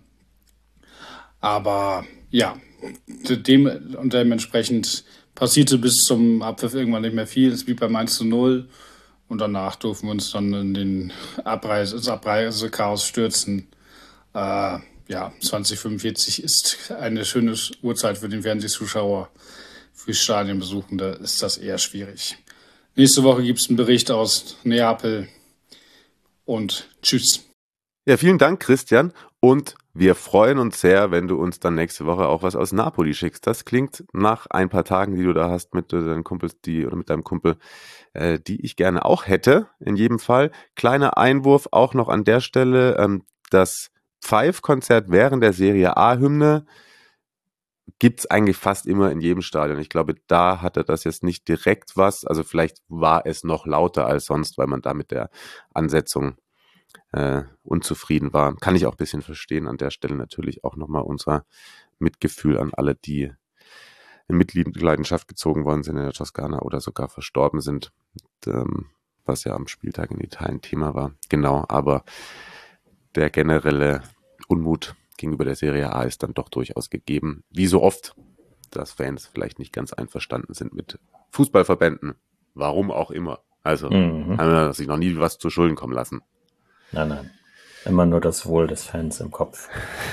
Aber ja, dem, und dementsprechend passierte bis zum Abpfiff irgendwann nicht mehr viel. Es blieb beim eins zu null. Und danach durften wir uns dann in den Abreise, ins Abreisechaos stürzen. Äh, Ja, zwanzig fünfundvierzig ist eine schöne Uhrzeit für den Fernsehzuschauer. Für Stadionbesuchende ist das eher schwierig. Nächste Woche gibt es einen Bericht aus Neapel und tschüss. Ja, vielen Dank, Christian. Und wir freuen uns sehr, wenn du uns dann nächste Woche auch was aus Napoli schickst. Das klingt nach ein paar Tagen, die du da hast mit deinen Kumpels, die oder mit deinem Kumpel, äh, die ich gerne auch hätte. In jedem Fall. Kleiner Einwurf auch noch an der Stelle, ähm, das Pfeif-Konzert während der Serie A-Hymne gibt es eigentlich fast immer in jedem Stadion. Ich glaube, da hatte das jetzt nicht direkt was. Also vielleicht war es noch lauter als sonst, weil man da mit der Ansetzung äh, unzufrieden war. Kann ich auch ein bisschen verstehen. An der Stelle natürlich auch nochmal unser Mitgefühl an alle, die in Mitleidenschaft gezogen worden sind in der Toskana oder sogar verstorben sind. Und, ähm, was ja am Spieltag in Italien Thema war. Genau, aber der generelle Unmut gegenüber der Serie A ist dann doch durchaus gegeben. Wie so oft, dass Fans vielleicht nicht ganz einverstanden sind mit Fußballverbänden. Warum auch immer. Also mhm. haben wir sich noch nie was zu Schulden kommen lassen. Nein, nein. Immer nur das Wohl des Fans im Kopf.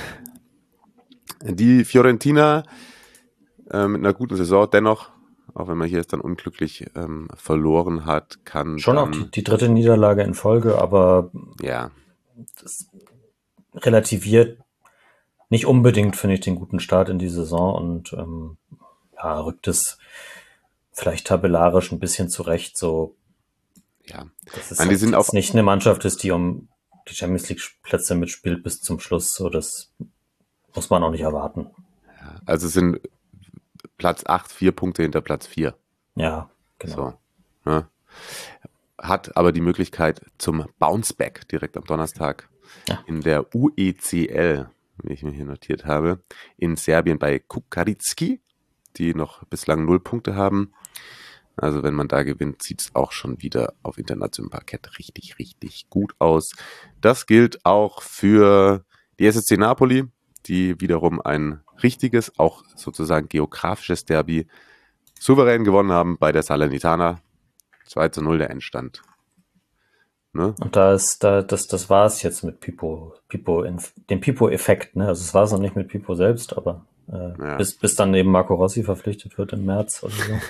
Die Fiorentina äh, mit einer guten Saison dennoch, auch wenn man hier jetzt dann unglücklich ähm, verloren hat, kann schon dann, auch die, die dritte Niederlage in Folge, aber ja, das relativiert nicht unbedingt, finde ich, den guten Start in die Saison und ähm, ja, rückt es vielleicht tabellarisch ein bisschen zurecht, so Ja, dass es Nein, die halt sind jetzt auch- nicht eine Mannschaft ist, die um die Champions League Plätze mitspielt bis zum Schluss, so das muss man auch nicht erwarten. also es sind Platz acht, vier Punkte hinter Platz vier. Ja, genau. So, ne? Hat aber die Möglichkeit zum Bounceback direkt am Donnerstag Ja. in der U E C L, wie ich mir hier notiert habe, in Serbien bei Kukaritski, die noch bislang null Punkte haben. Also wenn man da gewinnt, sieht es auch schon wieder auf internationalem Parkett richtig, richtig gut aus. Das gilt auch für die S S C Napoli, die wiederum ein richtiges, auch sozusagen geografisches Derby souverän gewonnen haben bei der Salernitana. zwei zu null der Endstand. Ne? Und da ist, da, das, das war es jetzt mit Pipo, Pipo, dem Pipo-Effekt, ne? Also es war es noch nicht mit Pipo selbst, aber äh, Ja. bis, bis dann eben Marco Rossi verpflichtet wird im März oder so.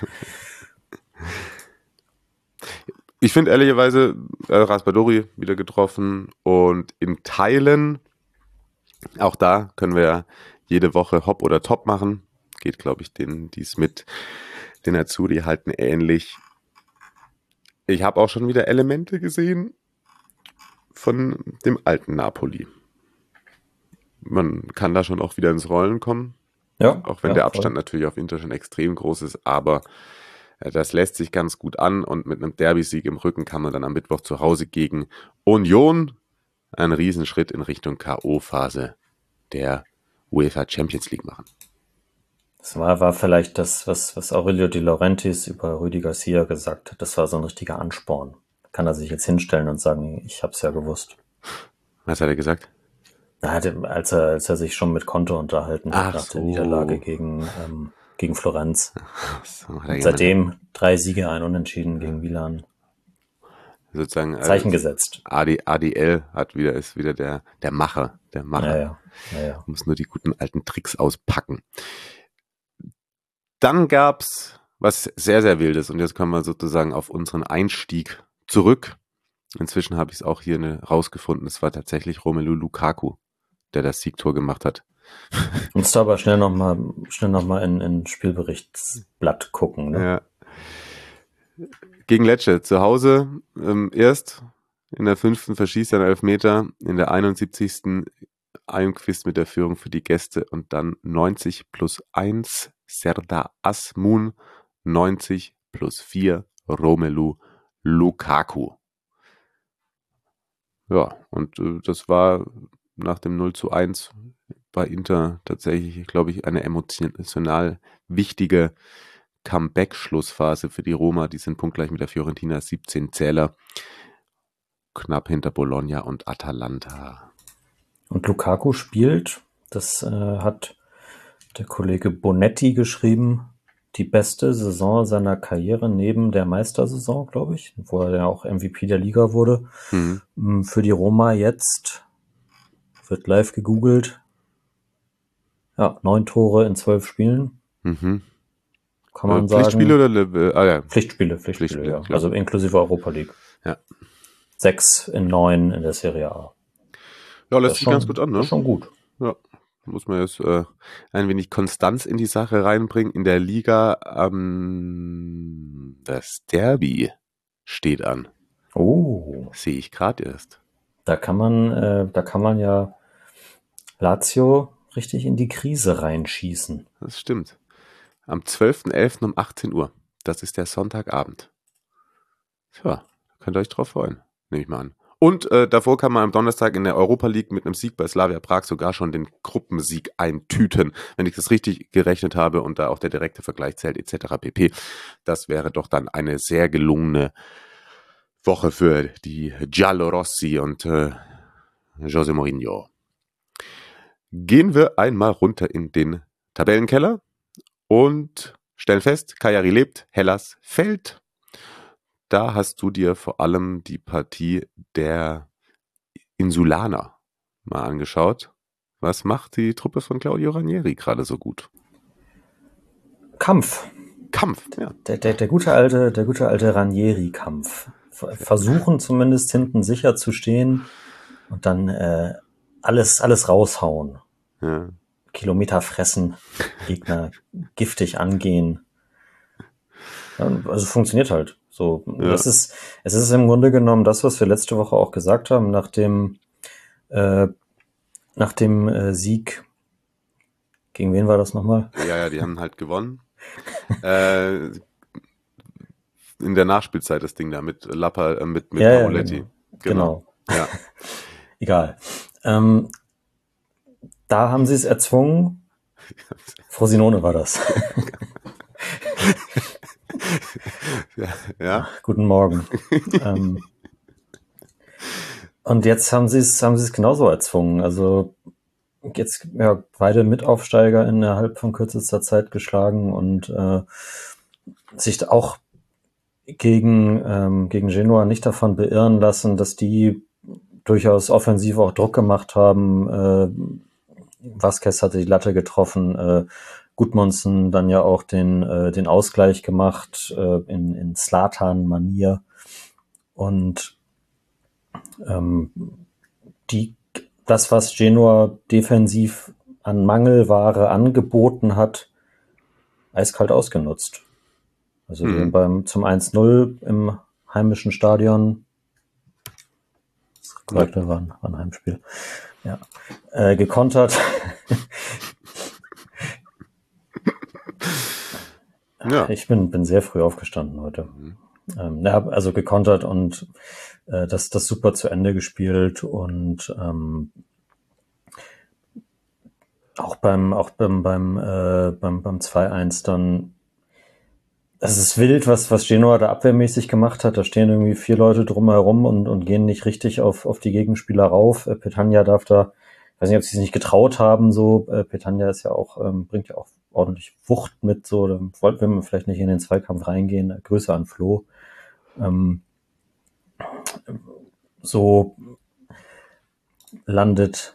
Ich finde ehrlicherweise äh, Raspadori wieder getroffen und in Teilen, auch da können wir ja jede Woche Hop oder Top machen. Geht, glaube ich, denen, die es mit den Azzurri halten, ähnlich. Ich habe auch schon wieder Elemente gesehen von dem alten Napoli. Man kann da schon auch wieder ins Rollen kommen, Ja, auch wenn ja, der Abstand voll. natürlich auf Inter schon extrem groß ist, aber äh, das lässt sich ganz gut an und mit einem Derby-Sieg im Rücken kann man dann am Mittwoch zu Hause gegen Union einen Riesenschritt in Richtung K O-Phase der UEFA Champions League machen. Das war, war vielleicht das, was, was Aurelio De Laurentiis über Rüdi Garcia gesagt hat. Das war so ein richtiger Ansporn. Kann er sich jetzt hinstellen und sagen, ich hab's ja gewusst. Was hat er gesagt? Er hatte, als er, als er sich schon mit Conte unterhalten hat Ach nach so. der Niederlage gegen, ähm, gegen Florenz. So, hat er Und jemand- seitdem drei Siege, ein Unentschieden gegen Milan. sozusagen äh, Zeichen gesetzt. A D, A D L hat wieder, ist wieder der, der Macher, der Macher. Ja, ja, ja, ja. Muss nur die guten alten Tricks auspacken. Dann gab's was sehr, sehr Wildes und jetzt kommen wir sozusagen auf unseren Einstieg zurück. Inzwischen habe ich es auch hier ne, rausgefunden. Es war tatsächlich Romelu Lukaku, der das Siegtor gemacht hat. Musst du aber schnell nochmal schnell noch mal in, in Spielberichtsblatt gucken. Ne? Ja. Gegen Lecce zu Hause ähm, erst in der fünften verschießt er einen Elfmeter, in der einundsiebzigsten Einquist mit der Führung für die Gäste und dann neunzig plus eins Serdar Azmoun, neunzig plus vier Romelu Lukaku. Ja, und äh, das war nach dem null zu eins bei Inter tatsächlich, glaube ich, eine emotional wichtige Comeback-Schlussphase für die Roma. Die sind punktgleich mit der Fiorentina, siebzehn Zähler, knapp hinter Bologna und Atalanta. Und Lukaku spielt, das äh, hat der Kollege Bonetti geschrieben, die beste Saison seiner Karriere neben der Meistersaison, glaube ich, wo er ja auch M V P der Liga wurde. Mhm. Für die Roma jetzt wird live gegoogelt. Ja, neun Tore in zwölf Spielen, Mhm. kann man Äh, sagen. Pflichtspiele oder Le- äh, ah, ja. Pflichtspiele, Pflichtspiele, Pflichtspiele, ja. klar. Also inklusive Europa League. Ja. Sechs in neun in der Serie A. Ja, lässt Das ist sich schon- ganz gut an, ne? Das ist schon gut. Ja, muss man jetzt äh, ein wenig Konstanz in die Sache reinbringen. In der Liga ähm, das Derby steht an. Oh, Sehe ich gerade erst. da kann man, äh, da kann man ja Lazio richtig in die Krise reinschießen. Das stimmt. Am zwölften elften um achtzehn Uhr. Das ist der Sonntagabend. Tja, könnt ihr euch drauf freuen, nehme ich mal an. Und äh, davor kann man am Donnerstag in der Europa League mit einem Sieg bei Slavia Prag sogar schon den Gruppensieg eintüten, wenn ich das richtig gerechnet habe und da auch der direkte Vergleich zählt et cetera pp. Das wäre doch dann eine sehr gelungene Woche für die Giallorossi und äh, José Mourinho. Gehen wir einmal runter in den Tabellenkeller und stellen fest, Cagliari lebt, Hellas fällt. Da hast du dir vor allem die Partie der Insulaner mal angeschaut. Was macht die Truppe von Claudio Ranieri gerade so gut? Kampf. Kampf, ja. Der, der, der gute alte, der gute alte Ranieri-Kampf. Ver- Versuchen zumindest hinten sicher zu stehen und dann äh, alles, alles raushauen. Ja. Kilometer fressen, Gegner giftig angehen. Ja, also funktioniert halt. So, Ja. das ist, es ist im Grunde genommen das, was wir letzte Woche auch gesagt haben, nach dem, äh, nach dem äh, Sieg. Gegen wen war das nochmal? Ja, ja, die haben halt gewonnen. äh, in der Nachspielzeit das Ding da mit Lappa, äh, mit, mit Ja, ja, Mauletti. genau. Genau. Ja. Egal. Ähm, da haben sie es erzwungen. Frosinone war das. ja, ja. Guten Morgen. ähm, und jetzt haben sie es, haben sie es genauso erzwungen. Also jetzt ja beide Mitaufsteiger innerhalb von kürzester Zeit geschlagen und äh, sich auch gegen ähm, gegen Genua nicht davon beirren lassen, dass die durchaus offensiv auch Druck gemacht haben. Äh, Vasquez hatte die Latte getroffen, äh, Gudmundsson dann ja auch den äh, den Ausgleich gemacht äh, in in Zlatan-Manier und ähm, die das, was Genua defensiv an Mangelware angeboten hat, eiskalt ausgenutzt. Also Mhm. beim zum eins null im heimischen Stadion, das ist korrekt, war ein, war ein Heimspiel, ja, äh, gekontert. Ja. Ich bin, bin sehr früh aufgestanden heute. Mhm. Ähm, ja, also gekontert und äh, das, das super zu Ende gespielt und ähm, auch beim, auch beim, beim, äh, beim, beim zwei eins dann, es ist wild, was, was Genua da abwehrmäßig gemacht hat. Da stehen irgendwie vier Leute drumherum und, und gehen nicht richtig auf, auf die Gegenspieler rauf. Äh, Petagna darf da, ich weiß nicht, ob sie es nicht getraut haben, so. Äh, Petagna ist ja auch, ähm, bringt ja auch ordentlich Wucht mit, so. Da wollten wir vielleicht nicht in den Zweikampf reingehen. Äh, Grüße an Flo. Ähm, so landet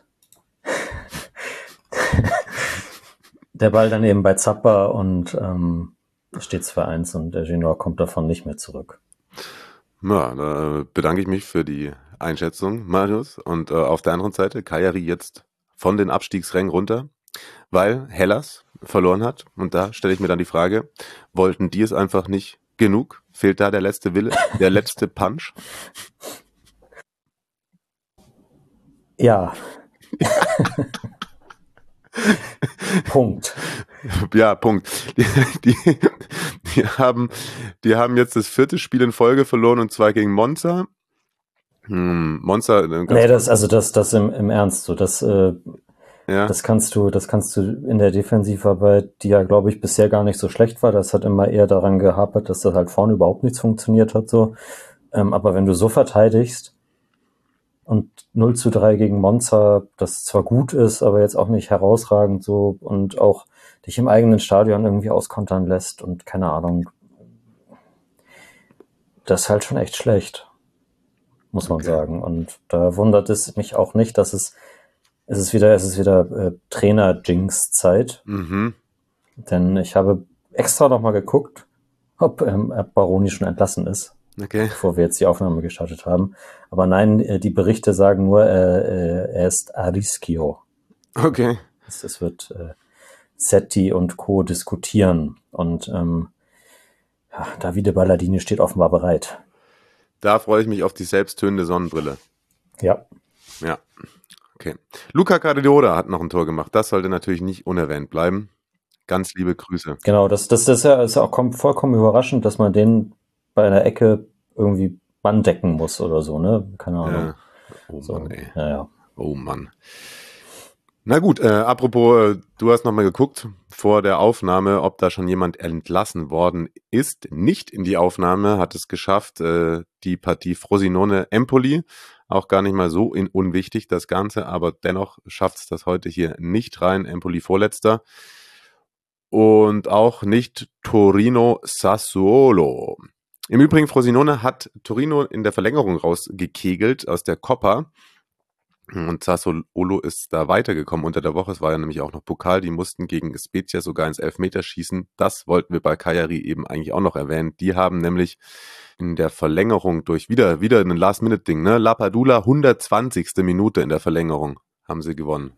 der Ball dann eben bei Zappa und ähm, es steht zwei eins und der Genua kommt davon nicht mehr zurück. Ja, da bedanke ich mich für die Einschätzung, Marius. Und äh, auf der anderen Seite Cagliari jetzt von den Abstiegsrängen runter, weil Hellas verloren hat. Und da stelle ich mir dann die Frage, wollten die es einfach nicht genug? Fehlt da der letzte Wille, der letzte Punch? Ja. Punkt. Ja, Punkt. Die, die, die, haben, die haben jetzt das vierte Spiel in Folge verloren und zwar gegen Monza. Hm, Monza. Äh, Nee, das, also das, das im, im Ernst so, das, äh, ja. das kannst du, das kannst du in der Defensivarbeit, die ja, glaube ich, bisher gar nicht so schlecht war. Das hat immer eher daran gehapert, dass das halt vorne überhaupt nichts funktioniert hat, so. Ähm, aber wenn du so verteidigst und null zu drei gegen Monza, das zwar gut ist, aber jetzt auch nicht herausragend so und auch dich im eigenen Stadion irgendwie auskontern lässt und keine Ahnung, das ist halt schon echt schlecht, muss man Okay. sagen. Und da wundert es mich auch nicht, dass es, es ist wieder, es ist wieder äh, Trainer-Jinx-Zeit, Mhm. denn ich habe extra nochmal geguckt, ob ähm, Baroni schon entlassen ist, Okay. bevor wir jetzt die Aufnahme gestartet haben. Aber nein, äh, die Berichte sagen nur, äh, äh, er ist a rischio. Okay. Es, es wird äh, Setti und Co. diskutieren. Und ähm, ja, Davide Balladini steht offenbar bereit. Da freue ich mich auf die selbsttönende Sonnenbrille. Ja. Ja. Okay. Luca Cardiola hat noch ein Tor gemacht. Das sollte natürlich nicht unerwähnt bleiben. Ganz liebe Grüße. Genau, das, das, das ist ja, ist ja auch kom- vollkommen überraschend, dass man den bei einer Ecke irgendwie Mann decken muss oder so, ne? Keine Ahnung. Ja. Oh So, Mann, ey. ja, ja. Oh Mann. Na gut, äh, apropos, äh, du hast nochmal geguckt vor der Aufnahme, ob da schon jemand entlassen worden ist. Nicht in die Aufnahme hat es geschafft, äh, die Partie Frosinone-Empoli. Auch gar nicht mal so in unwichtig, das Ganze, aber dennoch schafft es das heute hier nicht rein. Empoli vorletzter. Und auch nicht Torino-Sassuolo. Im Übrigen, Frosinone hat Torino in der Verlängerung rausgekegelt aus der Coppa. Und Sassuolo ist da weitergekommen unter der Woche. Es war ja nämlich auch noch Pokal. Die mussten gegen Spezia sogar ins Elfmeterschießen. Das wollten wir bei Cagliari eben eigentlich auch noch erwähnen. Die haben nämlich in der Verlängerung durch wieder wieder ein Last-Minute-Ding, ne? Lapadula, hundertzwanzigste Minute in der Verlängerung haben sie gewonnen.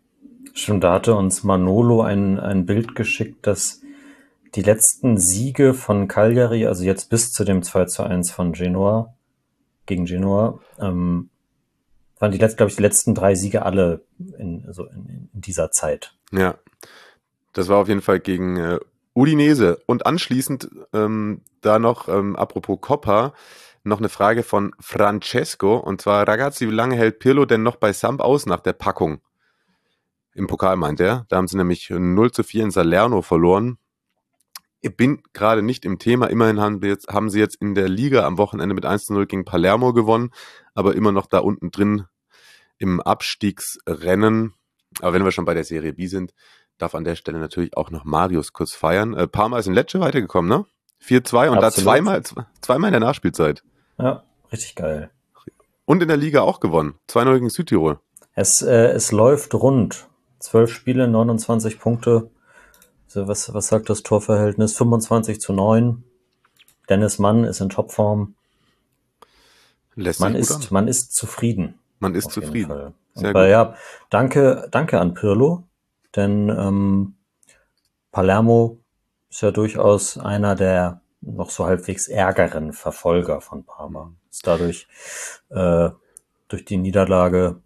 Stimmt, da hatte uns Manolo ein, ein Bild geschickt, dass die letzten Siege von Cagliari, also jetzt bis zu dem zwei zu eins von Genoa, gegen Genoa, ähm, waren die letzten, glaube ich, die letzten drei Siege alle in, also in, in dieser Zeit. Ja, das war auf jeden Fall gegen äh, Udinese. Und anschließend ähm, da noch, ähm, apropos Coppa, noch eine Frage von Francesco. Und zwar, Ragazzi, wie lange hält Pirlo denn noch bei Samp aus nach der Packung? Im Pokal meint er. Da haben sie nämlich null zu vier in Salerno verloren. Ich bin gerade nicht im Thema. Immerhin haben, wir jetzt, haben sie jetzt in der Liga am Wochenende mit eins zu null gegen Palermo gewonnen, aber immer noch da unten drin im Abstiegsrennen. Aber wenn wir schon bei der Serie B sind, darf an der Stelle natürlich auch noch Marius kurz feiern. Äh, Parma ist in Lecce weitergekommen, ne? vier zwei und Absolut. da zweimal, zweimal in der Nachspielzeit. Ja, richtig geil. Und in der Liga auch gewonnen. zwei null gegen Südtirol. Es, äh, es läuft rund. zwölf Spiele, neunundzwanzig Punkte. So, was, was sagt das Torverhältnis? fünfundzwanzig zu neun. Dennis Mann ist in Topform. Lässt Man sich gut ist, an. man ist zufrieden. Man ist Auf jeden zufrieden. Fall. Sehr Aber gut. ja, danke, danke an Pirlo, denn ähm, Palermo ist ja durchaus einer der noch so halbwegs ärgeren Verfolger von Parma. Ist dadurch äh, durch die Niederlage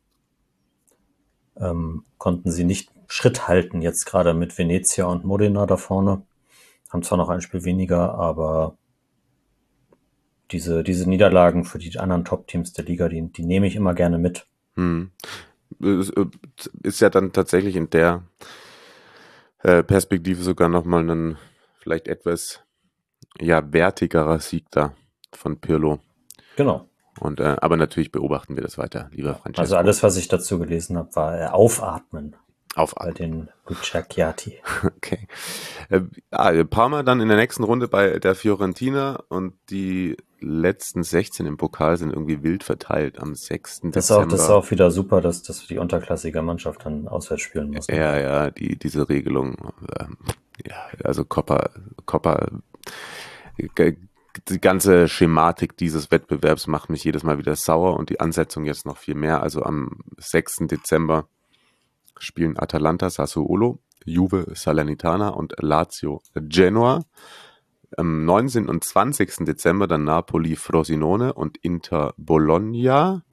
ähm, konnten sie nicht Schritt halten, jetzt gerade mit Venezia und Modena da vorne. Haben zwar noch ein Spiel weniger, aber diese, diese Niederlagen für die anderen Top-Teams der Liga, die, die nehme ich immer gerne mit. Hm. Es ist ja dann tatsächlich in der äh, Perspektive sogar nochmal ein vielleicht etwas ja wertigerer Sieg da von Pirlo. Genau. Und äh, aber natürlich beobachten wir das weiter, lieber Francesco. Also alles, was ich dazu gelesen habe, war äh, Aufatmen bei Aufatmen. den Bucciacchiati. Okay. Äh, ah, Parma dann in der nächsten Runde bei der Fiorentina und die letzten sechzehn im Pokal sind irgendwie wild verteilt am sechsten Das ist, auch, Dezember. das ist auch wieder super, dass, dass die unterklassige Mannschaft dann auswärts spielen muss. Ne? Ja, ja, die, diese Regelung, ähm, ja, also Coppa, Coppa, g- die ganze Schematik dieses Wettbewerbs macht mich jedes Mal wieder sauer und die Ansetzung jetzt noch viel mehr. Also am sechsten Dezember spielen Atalanta Sassuolo, Juve Salernitana und Lazio Genoa. Am neunzehnten und zwanzigsten Dezember dann Napoli Frosinone und Inter Bologna.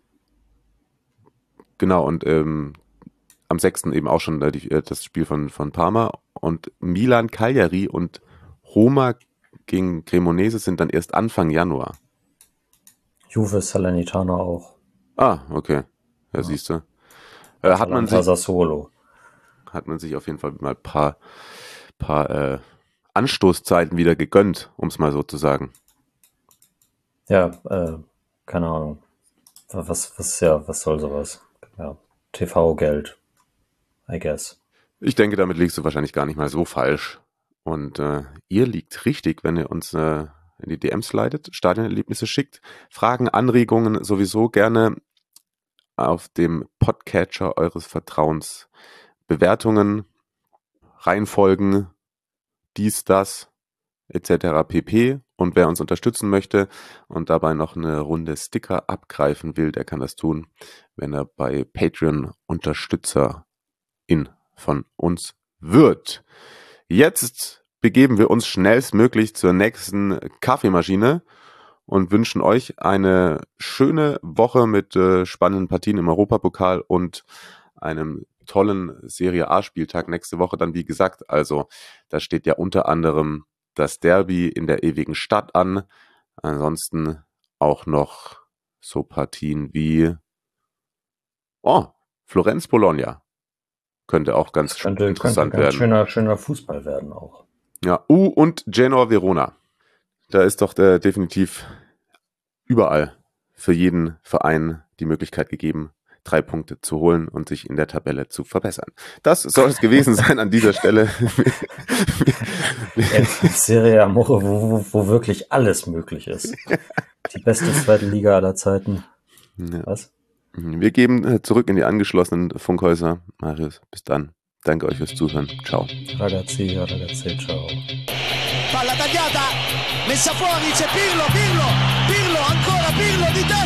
Genau, und ähm, am sechsten eben auch schon äh, die, äh, das Spiel von, von Parma und Milan Cagliari und Roma gegen Cremonese sind dann erst Anfang Januar. Juve Salernitana auch. Ah, okay. Ja, ja. Siehst du. Äh, hat man sich Sassuolo. hat man sich auf jeden Fall mal ein paar, paar äh, Anstoßzeiten wieder gegönnt, um es mal so zu sagen. Ja, äh, keine Ahnung. Was, was, ja, was soll sowas? Ja, T V-Geld, I guess. Ich denke, damit liegst du wahrscheinlich gar nicht mal so falsch. Und äh, ihr liegt richtig, wenn ihr uns äh, in die D Ms leitet, Stadionerlebnisse schickt. Fragen, Anregungen sowieso gerne auf dem Podcatcher eures Vertrauens. Bewertungen, Reihenfolgen, dies, das, et cetera pp. Und wer uns unterstützen möchte und dabei noch eine Runde Sticker abgreifen will, der kann das tun, wenn er bei Patreon Unterstützerin von uns wird. Jetzt begeben wir uns schnellstmöglich zur nächsten Kaffeemaschine und wünschen euch eine schöne Woche mit äh, spannenden Partien im Europapokal und einem tollen Serie A-Spieltag nächste Woche dann, wie gesagt. Also da steht ja unter anderem das Derby in der ewigen Stadt an. Ansonsten auch noch so Partien wie oh, Florenz-Bologna. Könnte auch ganz könnte, interessant könnte ganz werden. Schöner, schöner Fußball werden auch. Ja, U und Genoa Verona. Da ist doch der, definitiv überall für jeden Verein die Möglichkeit gegeben, drei Punkte zu holen und sich in der Tabelle zu verbessern. Das soll es gewesen sein an dieser Stelle. Serie Amore, wo, wo, wo wirklich alles möglich ist. Die beste zweite Liga aller Zeiten. Ja. Was? Wir geben zurück in die angeschlossenen Funkhäuser. Marius, bis dann. Danke euch fürs Zuhören. Ciao. Ragazzi, ragazzi, ciao. Palla tagliata, messa fuori, c'è Pirlo, Pirlo, Pirlo, ancora Pirlo di testa.